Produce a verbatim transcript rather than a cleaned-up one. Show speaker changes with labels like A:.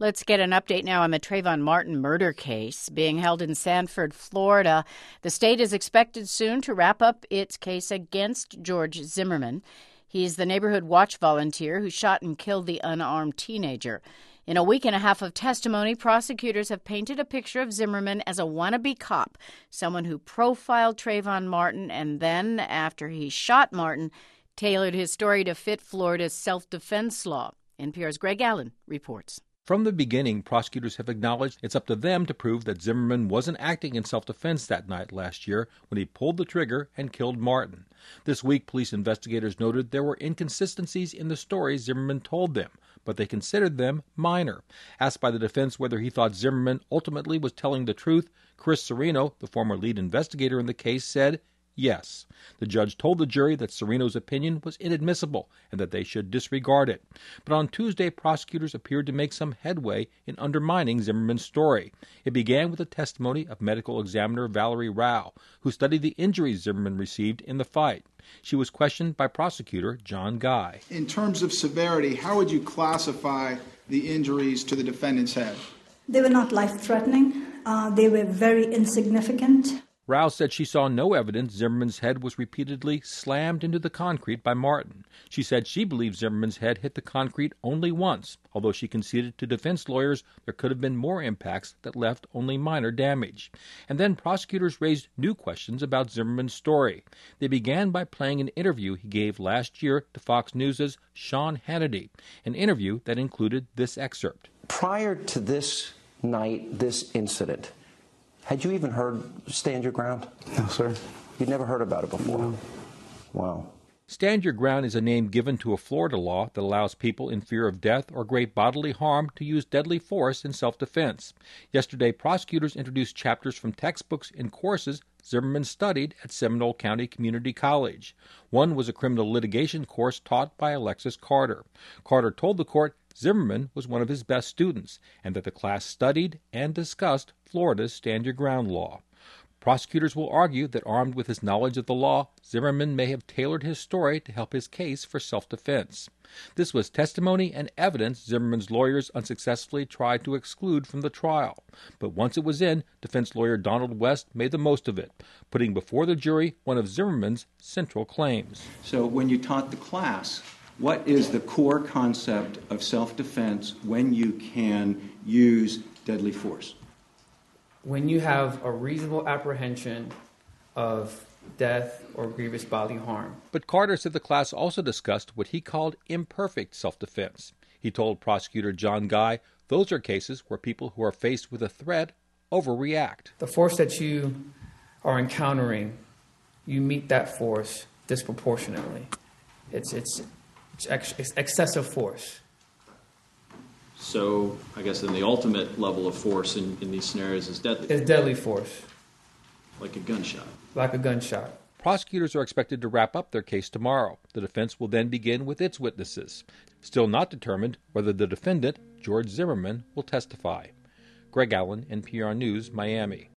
A: Let's get an update now on the Trayvon Martin murder case being held in Sanford, Florida. The state is expected soon to wrap up its case against George Zimmerman. He's the neighborhood watch volunteer who shot and killed the unarmed teenager. In a week and a half of testimony, prosecutors have painted a picture of Zimmerman as a wannabe cop, someone who profiled Trayvon Martin and then, after he shot Martin, tailored his story to fit Florida's self-defense law. N P R's Greg Allen reports.
B: From the beginning, prosecutors have acknowledged it's up to them to prove that Zimmerman wasn't acting in self-defense that night last year when he pulled the trigger and killed Martin. This week, police investigators noted there were inconsistencies in the stories Zimmerman told them, but they considered them minor. Asked by the defense whether he thought Zimmerman ultimately was telling the truth, Chris Serino, the former lead investigator in the case, said yes. The judge told the jury that Serino's opinion was inadmissible and that they should disregard it. But on Tuesday, prosecutors appeared to make some headway in undermining Zimmerman's story. It began with the testimony of medical examiner Valerie Rao, who studied the injuries Zimmerman received in the fight. She was questioned by prosecutor John Guy.
C: In terms of severity, how would you classify the injuries to the defendant's head?
D: They were not life-threatening. Uh, they were very insignificant.
B: Rao said she saw no evidence Zimmerman's head was repeatedly slammed into the concrete by Martin. She said she believes Zimmerman's head hit the concrete only once, although she conceded to defense lawyers there could have been more impacts that left only minor damage. And then prosecutors raised new questions about Zimmerman's story. They began by playing an interview he gave last year to Fox News' Sean Hannity, an interview that included this excerpt.
E: Prior to this night, this incident, had you even heard Stand Your Ground?
F: No, sir.
E: You'd never heard about it before?
F: No.
E: Wow.
B: Stand Your Ground is a name given to a Florida law that allows people in fear of death or great bodily harm to use deadly force in self-defense. Yesterday, prosecutors introduced chapters from textbooks and courses Zimmerman studied at Seminole County Community College. One was a criminal litigation course taught by Alexis Carter. Carter told the court Zimmerman was one of his best students and that the class studied and discussed Florida's Stand Your Ground law. Prosecutors will argue that armed with his knowledge of the law, Zimmerman may have tailored his story to help his case for self-defense. This was testimony and evidence Zimmerman's lawyers unsuccessfully tried to exclude from the trial. But once it was in, defense lawyer Donald West made the most of it, putting before the jury one of Zimmerman's central claims.
G: So when you taught the class, what is the core concept of self-defense when you can use deadly force?
H: When you have a reasonable apprehension of death or grievous bodily harm.
B: But Carter said the class also discussed what he called imperfect self-defense. He told prosecutor John Guy those are cases where people who are faced with a threat overreact.
H: The force that you are encountering, you meet that force disproportionately. It's, it's, it's, ex- it's excessive force.
G: So I guess then the ultimate level of force in, in these scenarios is deadly.
H: It's deadly force.
G: Like a gunshot.
H: Like a gunshot.
B: Prosecutors are expected to wrap up their case tomorrow. The defense will then begin with its witnesses. Still not determined whether the defendant, George Zimmerman, will testify. Greg Allen, N P R News, Miami.